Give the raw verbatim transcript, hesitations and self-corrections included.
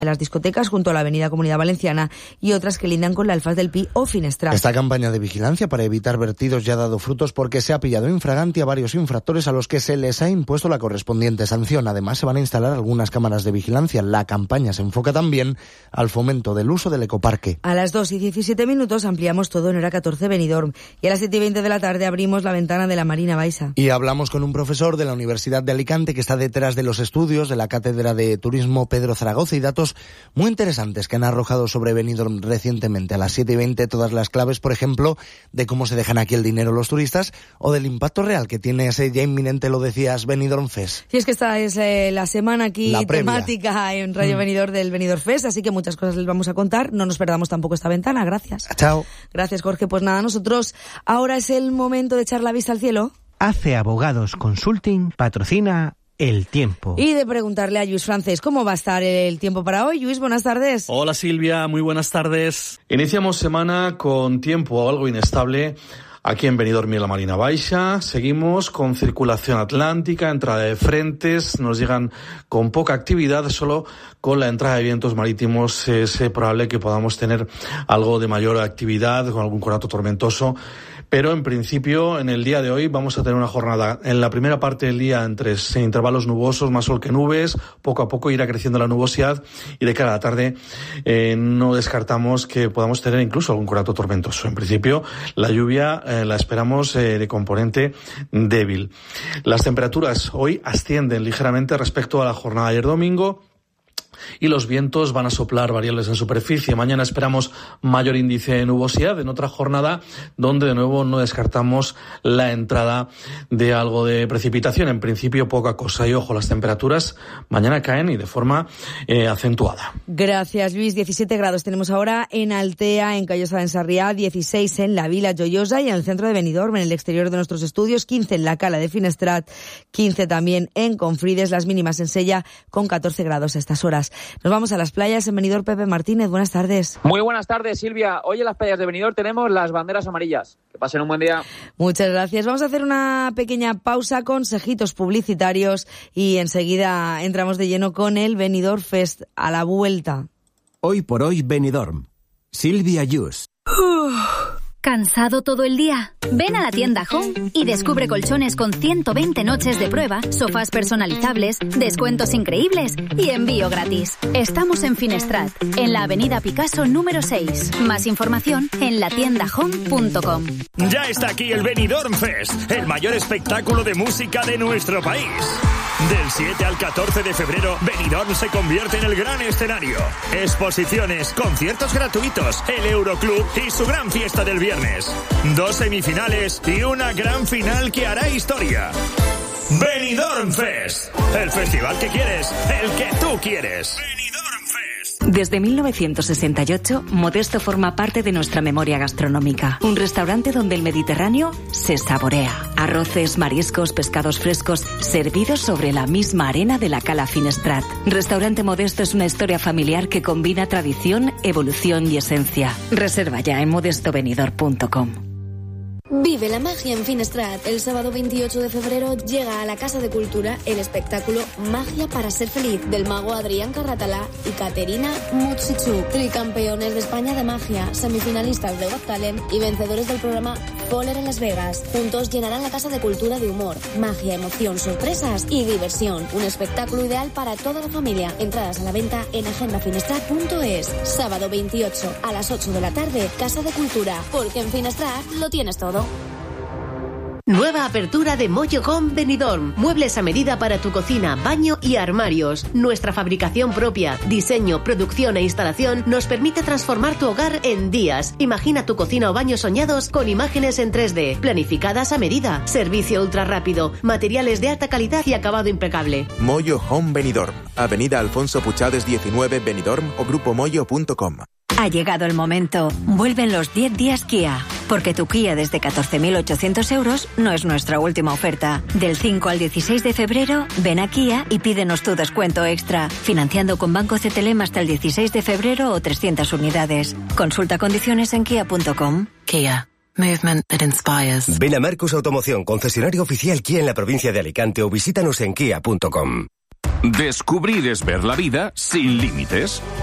las discotecas junto a la avenida Comunidad Valenciana y otras que lindan con la Alfaz del Pi o Finestrat. Esta campaña de vigilancia para evitar vertidos ya ha dado frutos porque se ha pillado infraganti a varios infractores a los que se les ha impuesto la correspondiente sanción. Además, se van a instalar algunas cámaras de vigilancia. La campaña se enfoca también al fomento del uso del ecoparque. A las dos y diecisiete minutos ampliamos todo en hora catorce Benidorm y a las siete y veinte de la tarde abrimos la ventana de la Marina Baixa. Y hablamos con un profesor de la Universidad de Alicante que está detrás de los estudios de la Cátedra de Turismo Pedro Zaragoza y datos muy interesantes que han arrojado sobre Benidorm recientemente. A las siete y veinte todas las claves, por ejemplo, de cómo se dejan aquí el dinero los turistas o del impacto real que tiene ese ya inminente, lo decías, Benidorm Fest. Y es que esta es eh, la semana aquí la temática en Radio mm. Benidorm del Benidorm Fest, así que muchas cosas les vamos a contar. No nos perdamos tampoco esta ventana. Gracias. Chao. Gracias, Jorge. Pues nada, nosotros ahora es el momento de echar la vista al cielo. Hace Abogados Consulting patrocina El Tiempo. Y de preguntarle a Lluís Francés cómo va a estar el tiempo para hoy. Lluís, buenas tardes. Hola Silvia, muy buenas tardes. Iniciamos semana con tiempo algo inestable aquí en Benidorm y en la Marina Baixa. Seguimos con circulación atlántica, entrada de frentes, nos llegan con poca actividad, solo con la entrada de vientos marítimos es probable que podamos tener algo de mayor actividad, con algún conato tormentoso. Pero en principio, en el día de hoy vamos a tener una jornada en la primera parte del día entre intervalos nubosos, más sol que nubes, poco a poco irá creciendo la nubosidad y de cara a la tarde eh, no descartamos que podamos tener incluso algún conato tormentoso. En principio, la lluvia eh, la esperamos eh, de componente débil. Las temperaturas hoy ascienden ligeramente respecto a la jornada de ayer domingo. Y los vientos van a soplar variables en superficie. Mañana esperamos mayor índice de nubosidad en otra jornada donde de nuevo no descartamos la entrada de algo de precipitación. En principio poca cosa. Y ojo, las temperaturas mañana caen y de forma eh, acentuada. Gracias, Luis. diecisiete grados tenemos ahora en Altea, en Callosa de Ensarriá, dieciséis en la Vila Joyosa y en el centro de Benidorm, en el exterior de nuestros estudios, quince en la Cala de Finestrat, quince también en Confrides, las mínimas en Sella con catorce grados a estas horas. Nos vamos a las playas en Benidorm. Pepe Martínez, buenas tardes. Muy buenas tardes, Silvia. Hoy en las playas de Benidorm tenemos las banderas amarillas. Que pasen un buen día. Muchas gracias. Vamos a hacer una pequeña pausa, consejitos publicitarios y enseguida entramos de lleno con el Benidorm Fest a la vuelta. Hoy por hoy Benidorm. Silvia Yus. ¿Cansado todo el día? Ven a la tienda Home y descubre colchones con ciento veinte noches de prueba, sofás personalizables, descuentos increíbles y envío gratis. Estamos en Finestrat, en la avenida Picasso número seis. Más información en la tienda home punto com. Ya está aquí el Benidorm Fest, el mayor espectáculo de música de nuestro país. Del siete al catorce de febrero, Benidorm se convierte en el gran escenario. Exposiciones, conciertos gratuitos, el Euroclub y su gran fiesta del viernes. Dos semifinales y una gran final que hará historia. Benidorm Fest, el festival que quieres, el que tú quieres. Desde mil novecientos sesenta y ocho, Modesto forma parte de nuestra memoria gastronómica. Un restaurante donde el Mediterráneo se saborea. Arroces, mariscos, pescados frescos, servidos sobre la misma arena de la Cala Finestrat. Restaurante Modesto es una historia familiar que combina tradición, evolución y esencia. Reserva ya en modesto benidorm punto com. Vive la magia en Finestrat. El sábado veintiocho de febrero llega a la Casa de Cultura el espectáculo Magia para ser feliz del mago Adrián Carratalá y Caterina Mutsichuk, tricampeones de España de magia, semifinalistas de Got Talent y vencedores del programa Poler en Las Vegas. Juntos llenarán la Casa de Cultura de humor, magia, emoción, sorpresas y diversión. Un espectáculo ideal para toda la familia. Entradas a la venta en agenda finestrat punto es. Sábado veintiocho a las ocho de la tarde, Casa de Cultura, porque en Finestrat lo tienes todo. Nueva apertura de Moyo Home Benidorm. Muebles a medida para tu cocina, baño y armarios. Nuestra fabricación propia, diseño, producción e instalación nos permite transformar tu hogar en días. Imagina tu cocina o baño soñados con imágenes en tres D, planificadas a medida. Servicio ultra rápido, materiales de alta calidad y acabado impecable. Moyo Home Benidorm. Avenida Alfonso Puchades diecinueve, Benidorm o grupo moyo punto com. Ha llegado el momento. Vuelven los diez días Kia. Porque tu Kia desde catorce mil ochocientos euros no es nuestra última oferta. Del cinco al dieciséis de febrero, ven a Kia y pídenos tu descuento extra. Financiando con Banco C T L M hasta el dieciséis de febrero o trescientas unidades. Consulta condiciones en kia punto com. Kia. Movement that inspires. Ven a Marcus Automoción, concesionario oficial Kia en la provincia de Alicante o visítanos en kia punto com. Descubrir es ver la vida sin límites.